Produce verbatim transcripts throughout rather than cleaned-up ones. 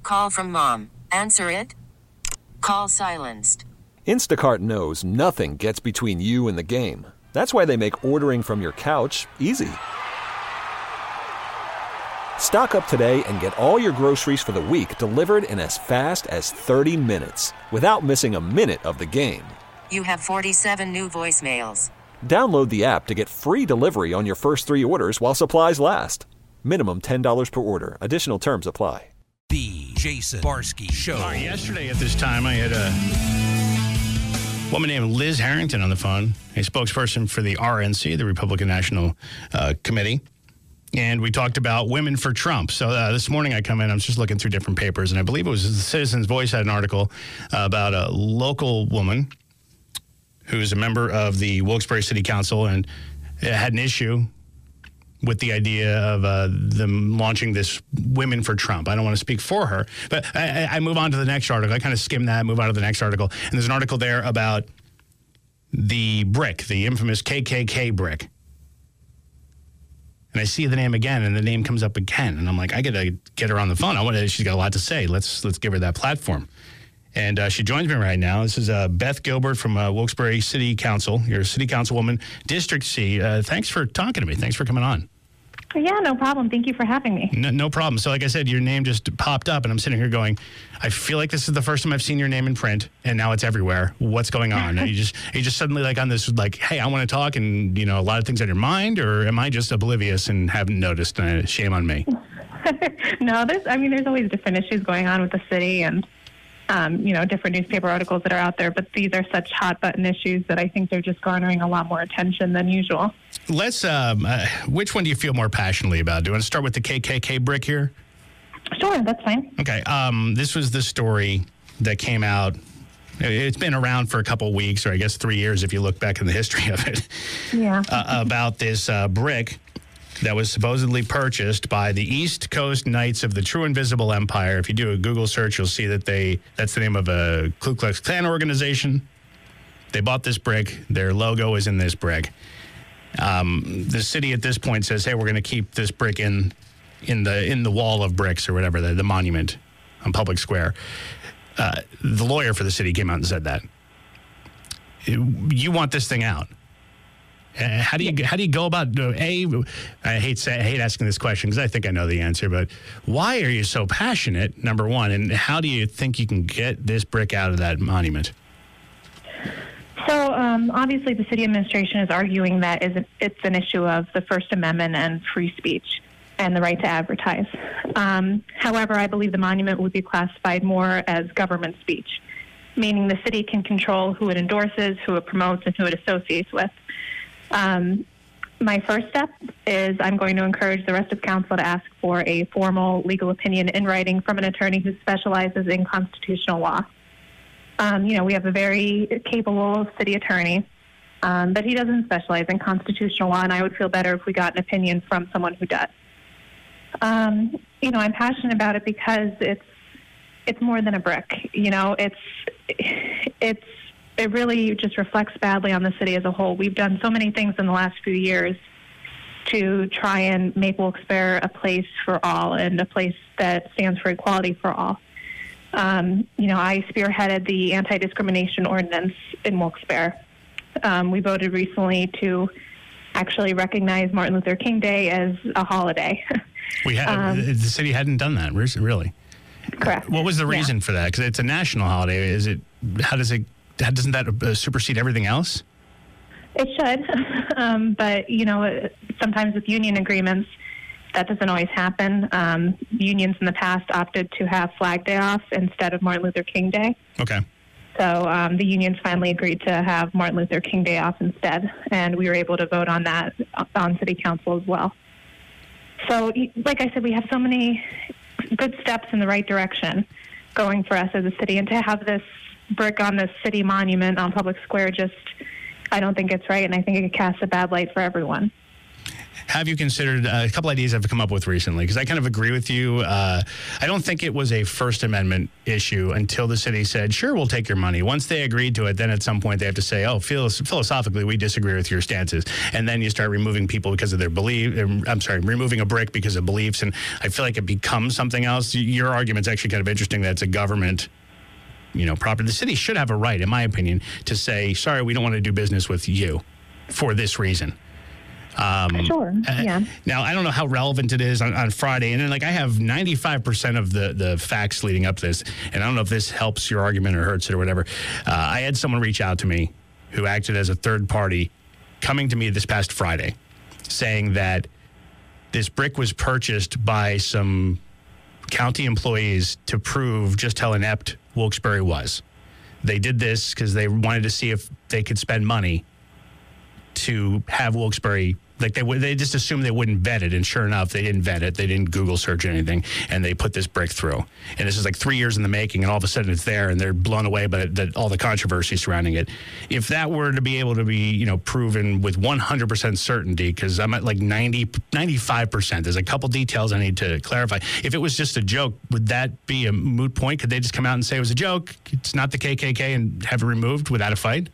call from mom. Answer it. Call silenced. Instacart knows nothing gets between you and the game. That's why they make ordering from your couch easy. Stock up today and get all your groceries for the week delivered in as fast as thirty minutes without missing a minute of the game. You have forty-seven new voicemails. Download the app to get free delivery on your first three orders while supplies last. Minimum ten dollars per order. Additional terms apply. The Jason Barsky Show. All right, yesterday at this time, I had a woman named Liz Harrington on the phone, a spokesperson for the R N C, the Republican National uh, Committee. And we talked about women for Trump. So uh, this morning I come in, I'm just looking through different papers, and I believe it was the Citizen's Voice had an article uh, about a local woman who's a member of the Wilkes-Barre City Council and had an issue with the idea of uh, them launching this Women for Trump. I don't want to speak for her, but I, I move on to the next article. I kind of skim that, move on to the next article. And there's an article there about the brick, the infamous K K K brick. And I see the name again, and the name comes up again. And I'm like, I got to get her on the phone. I want to, she's got a lot to say. Let's let's give her that platform. And uh, she joins me right now. This is uh, Beth Gilbert from uh, Wilkes-Barre City Council. You're a city councilwoman, District C. Uh, thanks for talking to me. Thanks for coming on. Yeah, no problem. Thank you for having me. No, no problem. So like I said, your name just popped up, and I'm sitting here going, I feel like this is the first time I've seen your name in print, and now it's everywhere. What's going on? Are you just are you just suddenly like on this, like, hey, I want to talk, and, you know, a lot of things on your mind, or am I just oblivious and haven't noticed? Uh, shame on me. No, there's, I mean, there's always different issues going on with the city and, um, you know, different newspaper articles that are out there, but these are such hot button issues that I think they're just garnering a lot more attention than usual. Let's, um, uh, which one do you feel more passionately about? Do you want to start with the K K K brick here? Sure, that's fine. Okay. Um, this was the story that came out. It's been around for a couple of weeks, or I guess three years if you look back in the history of it. Yeah. Uh, about this uh, brick that was supposedly purchased by the East Coast Knights of the True Invisible Empire. If you do a Google search, you'll see that they that's the name of a Ku Klux Klan organization. They bought this brick. Their logo is in this brick. Um, the city at this point says, hey, we're going to keep this brick in in the in the wall of bricks or whatever, the, the monument on Public Square. Uh, the lawyer for the city came out and said that. You want this thing out. Uh, how do you how do you go about uh, a? I hate say, I hate asking this question because I think I know the answer, but why are you so passionate? Number one, and how do you think you can get this brick out of that monument? So um, obviously, the city administration is arguing that is it's an issue of the First Amendment and free speech and the right to advertise. Um, however, I believe the monument would be classified more as government speech, meaning the city can control who it endorses, who it promotes, and who it associates with. Um, my first step is I'm going to encourage the rest of council to ask for a formal legal opinion in writing from an attorney who specializes in constitutional law. Um, you know, we have a very capable city attorney, um, but he doesn't specialize in constitutional law, and I would feel better if we got an opinion from someone who does. Um, you know, I'm passionate about it because it's it's more than a brick. You know, it's it's it really just reflects badly on the city as a whole. We've done so many things in the last few years to try and make Wilkes-Barre a place for all and a place that stands for equality for all. Um, you know, I spearheaded the anti-discrimination ordinance in Wilkes-Barre. Um, we voted recently to actually recognize Martin Luther King Day as a holiday. We had um, the city hadn't done that, really. Correct. What was the reason yeah. for that? Because it's a national holiday. Is it? How does it? How, doesn't that uh, supersede everything else? It should, um, but you know, sometimes with union agreements, that doesn't always happen. Um, unions in the past opted to have Flag Day off instead of Martin Luther King Day. Okay. So um, the unions finally agreed to have Martin Luther King Day off instead, and we were able to vote on that on City Council as well. So, like I said, we have so many good steps in the right direction going for us as a city, and to have this brick on this city monument on Public Square just, I don't think it's right, and I think it casts a bad light for everyone. have you considered uh, a couple ideas I've come up with recently? Because I kind of agree with you. Uh, I don't think it was a First Amendment issue until the city said, sure, we'll take your money. Once they agreed to it, then at some point they have to say, oh, philosophically, we disagree with your stances. And then you start removing people because of their belief. I'm sorry, removing a brick because of beliefs. And I feel like it becomes something else. Your argument's actually kind of interesting that it's a government, you know, property. The city should have a right, in my opinion, to say, sorry, we don't want to do business with you for this reason. Um, sure. Yeah. Uh, now, I don't know how relevant it is on, on Friday. And then, like, I have ninety-five percent of the, the facts leading up to this. And I don't know if this helps your argument or hurts it or whatever. Uh, I had someone reach out to me who acted as a third party coming to me this past Friday saying that this brick was purchased by some county employees to prove just how inept Wilkes-Barre was. They did this because they wanted to see if they could spend money to have Wilkes-Barre, like they they just assumed they wouldn't vet it, and sure enough, they didn't vet it. They didn't Google search anything, and they put this brick through. And this is like three years in the making, and all of a sudden it's there, and they're blown away by the, all the controversy surrounding it. If that were to be able to be, you know, proven with one hundred percent certainty, because I'm at like ninety, ninety-five percent. There's a couple details I need to clarify. If it was just a joke, would that be a moot point? Could they just come out and say it was a joke, it's not the K K K, and have it removed without a fight?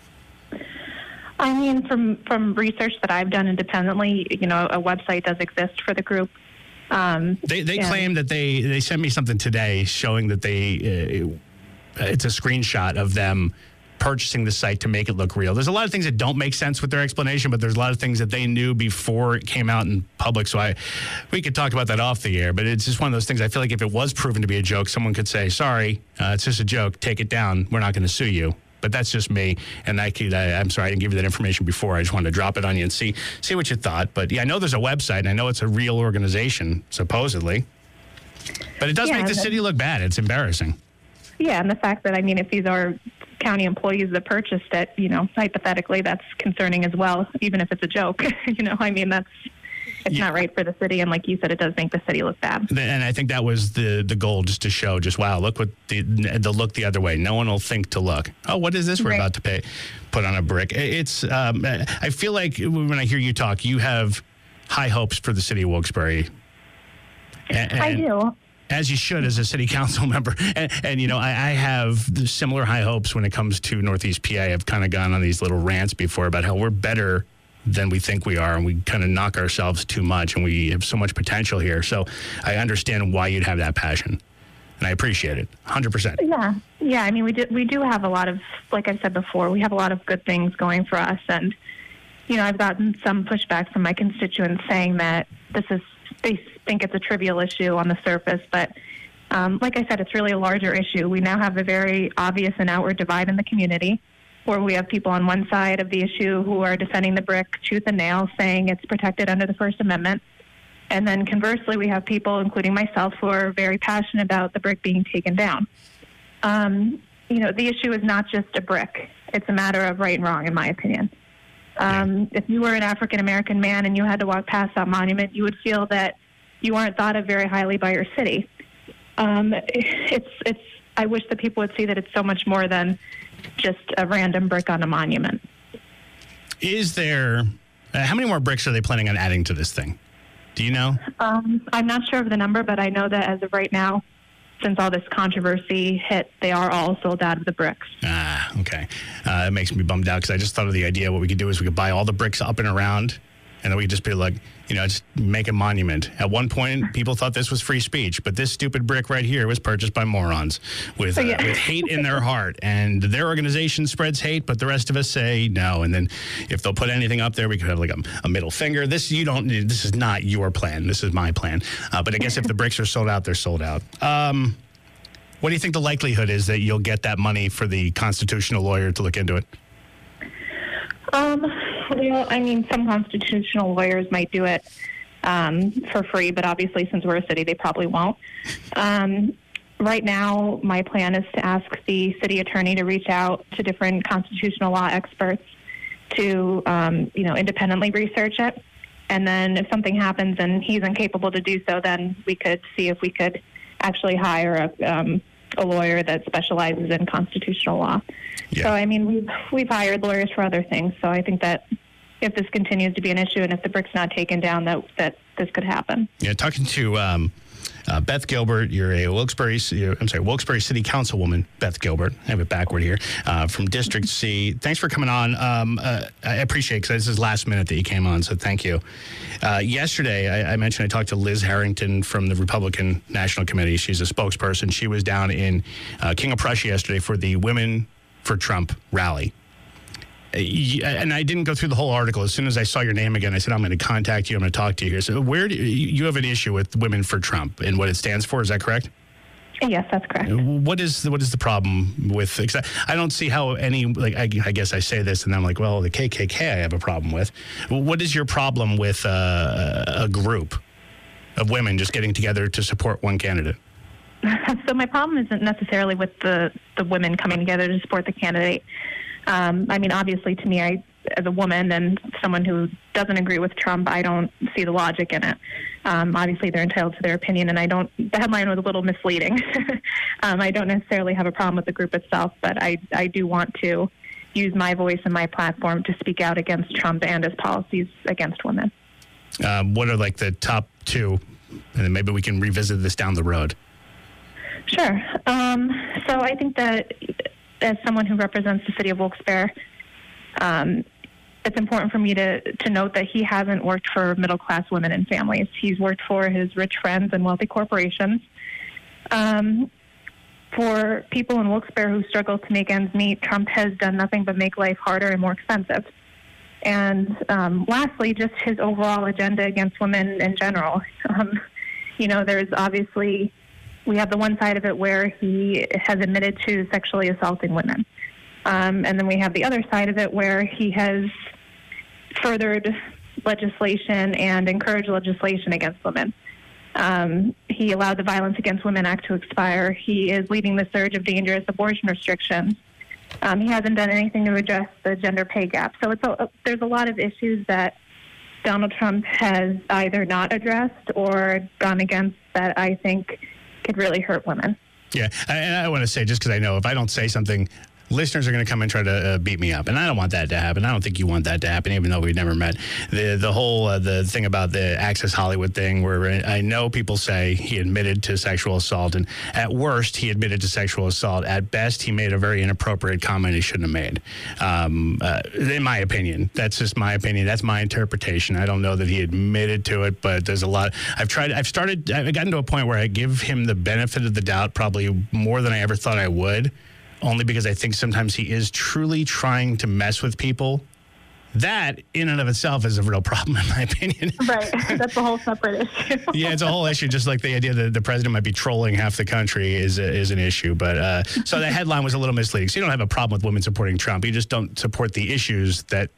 I mean, from, from research that I've done independently, you know, a website does exist for the group. Um, they they yeah. claim that they, they sent me something today showing that they, uh, it's a screenshot of them purchasing the site to make it look real. There's a lot of things that don't make sense with their explanation, but there's a lot of things that they knew before it came out in public. So I, we could talk about that off the air, but it's just one of those things. I feel like if it was proven to be a joke, someone could say, sorry, uh, it's just a joke, take it down, we're not going to sue you. But that's just me, and I could, I, I'm sorry I didn't give you that information before. I just wanted to drop it on you and see see what you thought. But yeah, I know there's a website, and I know it's a real organization, supposedly. But it does yeah, make the city look bad. It's embarrassing. Yeah, and the fact that, I mean, if these are county employees that purchased it, you know, hypothetically, that's concerning as well, even if it's a joke. you know, I mean, that's it's yeah. not right for the city, and like you said, it does make the city look bad. And I think that was the the goal, just to show, just wow, look what the the look the other way. No one will think to look. Oh, what is this we're right. about to pay? Put on a brick. It's. Um, I feel like when I hear you talk, you have high hopes for the city of Wilkes-Barre. And, and I do. As you should, as a city council member. And, and you know, I, I have similar high hopes when it comes to Northeast P A. I've kind of gone on these little rants before about how we're better than we think we are, and we kind of knock ourselves too much, and we have so much potential here. So I understand why you'd have that passion, and I appreciate it, one hundred percent. Yeah, yeah. I mean, we do we do have a lot of, like I said before, we have a lot of good things going for us, and you know, I've gotten some pushback from my constituents saying that this is, they think it's a trivial issue on the surface, but um, like I said, it's really a larger issue. We now have a very obvious and outward divide in the community, where we have people on one side of the issue who are defending the brick tooth and nail, saying it's protected under the First Amendment. And then conversely, we have people, including myself, who are very passionate about the brick being taken down. Um, you know, the issue is not just a brick. It's a matter of right and wrong, in my opinion. Um, if you were an African-American man and you had to walk past that monument, you would feel that you aren't thought of very highly by your city. Um, it's, it's, I wish that people would see that it's so much more than just a random brick on a monument. Is there, uh, how many more bricks are they planning on adding to this thing? Do you know? Um, I'm not sure of the number, but I know that as of right now, since all this controversy hit, they are all sold out of the bricks. Ah, okay. Uh, it makes me bummed out because I just thought of the idea. What we could do is we could buy all the bricks up and around, and then we could just be like, you know, just make a monument. At one point, people thought this was free speech, but this stupid brick right here was purchased by morons with, uh, yeah. with hate in their heart. And their organization spreads hate, but the rest of us say no. And then if they'll put anything up there, we could have like a, a middle finger. This you don't. This is not your plan. This is my plan. Uh, but I guess if the bricks are sold out, they're sold out. Um, what do you think the likelihood is that you'll get that money for the constitutional lawyer to look into it? Um. Well, I mean, some constitutional lawyers might do it um, for free, but obviously, since we're a city, they probably won't. Um, right now, my plan is to ask the city attorney to reach out to different constitutional law experts to, um, you know, independently research it. And then if something happens and he's incapable to do so, then we could see if we could actually hire a, um, a lawyer that specializes in constitutional law. Yeah. So, I mean, we've, we've hired lawyers for other things, so I think that if this continues to be an issue and if the brick's not taken down, that that this could happen. Yeah, talking to um, uh, Beth Gilbert, you're a Wilkes-Barre, you're, I'm sorry, Wilkes-Barre City Councilwoman, Beth Gilbert. I have it backward here, uh, from District C. Thanks for coming on. Um, uh, I appreciate it because this is last minute that you came on, so thank you. Uh, yesterday, I, I mentioned I talked to Liz Harrington from the Republican National Committee. She's a spokesperson. She was down in uh, King of Prussia yesterday for the Women for Trump rally. And I didn't go through the whole article. As soon as I saw your name again, I said, I'm going to contact you. I'm going to talk to you here. So where do you, you have an issue with Women for Trump and what it stands for? Is that correct? Yes, that's correct. What is what is the problem with, I don't see how any, like, I, I guess I say this and I'm like, well, the K K K I have a problem with. What is your problem with uh, a group of women just getting together to support one candidate? So my problem isn't necessarily with the, the women coming together to support the candidate. Um, I mean, obviously, to me, I, as a woman and someone who doesn't agree with Trump, I don't see the logic in it. Um, obviously, they're entitled to their opinion, and I don't. The headline was a little misleading. um, I don't necessarily have a problem with the group itself, but I, I do want to use my voice and my platform to speak out against Trump and his policies against women. Um, what are like the top two, and then maybe we can revisit this down the road? Sure. Um, so I think that as someone who represents the city of Wilkes-Barre, um, it's important for me to, to note that he hasn't worked for middle-class women and families. He's worked for his rich friends and wealthy corporations. Um, for people in Wilkes-Barre who struggle to make ends meet, Trump has done nothing but make life harder and more expensive. And um, lastly, just his overall agenda against women in general. Um, you know, there's obviously... We have the one side of it where he has admitted to sexually assaulting women. Um, and then we have the other side of it where he has furthered legislation and encouraged legislation against women. Um, he allowed the Violence Against Women Act to expire. He is leading the surge of dangerous abortion restrictions. Um, he hasn't done anything to address the gender pay gap. So it's a, there's a lot of issues that Donald Trump has either not addressed or gone against that I think could really hurt women. Yeah, and I want to say, just because I know if I don't say something, listeners are going to come and try to uh, beat me up, and I don't want that to happen. I don't think you want that to happen, even though we've never met. The the whole uh, the thing about the Access Hollywood thing, where I know people say he admitted to sexual assault, and at worst he admitted to sexual assault. At best, he made a very inappropriate comment he shouldn't have made. Um, uh, in my opinion, that's just my opinion. That's my interpretation. I don't know that he admitted to it, but there's a lot. I've tried. I've started. I've gotten to a point where I give him the benefit of the doubt, probably more than I ever thought I would. Only because I think sometimes he is truly trying to mess with people. That, in and of itself, is a real problem, in my opinion. Right. That's a whole separate issue. Yeah, it's a whole issue, just like the idea that the president might be trolling half the country is a, is an issue. But uh, so the headline was a little misleading. So you don't have a problem with women supporting Trump. You just don't support the issues that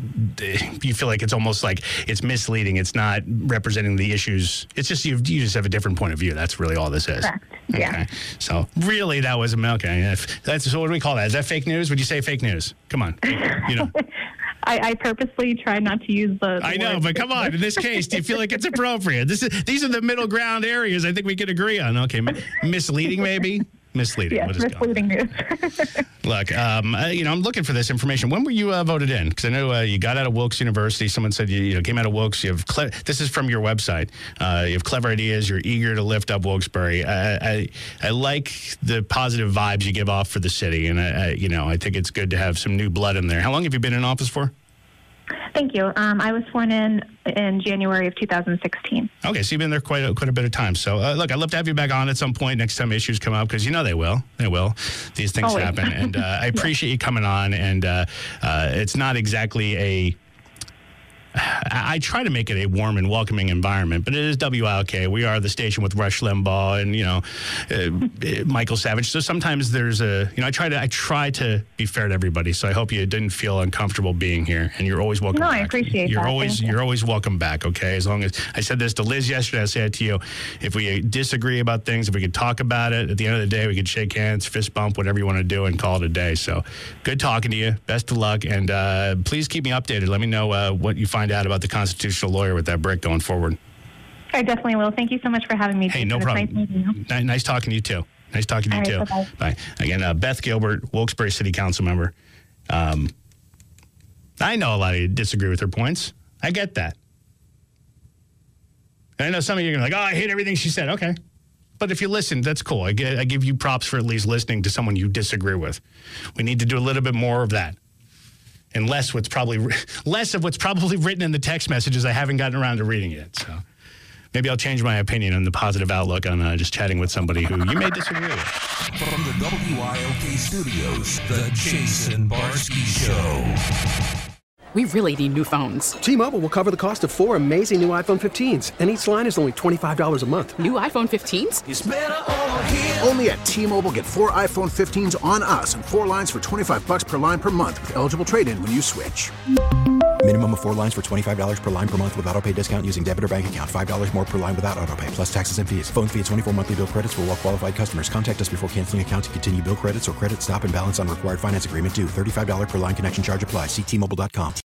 you feel like it's almost like it's misleading. It's not representing the issues. It's just you, you just have a different point of view. That's really all this is. Correct. Okay. Yeah. So really, that was okay. If that's so. What do we call that? Is that fake news? Would you say fake news? Come on. You know. I, I purposely try not to use the. the I know, but come on. In this case, do you feel like it's appropriate? This is these are the middle ground areas. I think we could agree on. Okay, misleading maybe. Misleading. Yes, we'll misleading news. Look, um, uh, you know, I'm looking for this information. When were you uh, voted in? Because I know uh, you got out of Wilkes University. Someone said you, you know, came out of Wilkes. You have cle- this is from your website. Uh, you have clever ideas. You're eager to lift up Wilkes-Barre. I, I, I like the positive vibes you give off for the city, and I, I, you know, I think it's good to have some new blood in there. How long have you been in office for? Thank you. Um, I was sworn in in January of two thousand sixteen. Okay, so you've been there quite a, quite a bit of time. So, uh, look, I'd love to have you back on at some point next time issues come up, because you know they will. They will. These things Always. happen. And uh, I appreciate yeah. you coming on. And uh, uh, it's not exactly a... I try to make it a warm and welcoming environment, but it is W I L K. We are the station with Rush Limbaugh and, you know, uh, Michael Savage. So sometimes there's a, you know, I try to I try to be fair to everybody. So I hope you didn't feel uncomfortable being here, and you're always welcome no, back. I appreciate you're that. Always, Thank you're you. always welcome back, okay? As long as, I said this to Liz yesterday, I say it to you. If we disagree about things, if we could talk about it, at the end of the day, we could shake hands, fist bump, whatever you want to do, and call it a day. So good talking to you. Best of luck. And uh, please keep me updated. Let me know uh, what you find out about the Constitutional lawyer with that brick going forward. I definitely will. Thank you so much for having me. Hey, no it's problem. Nice meeting you. N- nice talking to you, too. Nice talking to All you, right, too. bye-bye. Bye. Again, uh, Beth Gilbert, Wilkes-Barre City Council member. Um, I know a lot of you disagree with her points. I get that. And I know some of you are going to be like, oh, I hate everything she said. Okay. But if you listen, that's cool. I, get, I give you props for at least listening to someone you disagree with. We need to do a little bit more of that. And less what's probably less of what's probably written in the text messages I haven't gotten around to reading yet. So maybe I'll change my opinion on the positive outlook on uh, just chatting with somebody who you may disagree with. From the W I L K studios, the Jason Barsky Show. We really need new phones. T-Mobile will cover the cost of four amazing new iPhone fifteens, and each line is only twenty-five dollars a month. New iPhone fifteens? It's better over here. Only at T-Mobile, get four iPhone fifteens on us and four lines for twenty-five bucks per line per month with eligible trade-in when you switch. Minimum of four lines for twenty-five dollars per line per month with autopay discount using debit or bank account. five dollars more per line without autopay, plus taxes and fees. Phone fee at twenty-four monthly bill credits for well-qualified customers. Contact us before canceling account to continue bill credits or credit stop and balance on required finance agreement due. thirty-five dollars per line connection charge applies. See T Mobile dot com.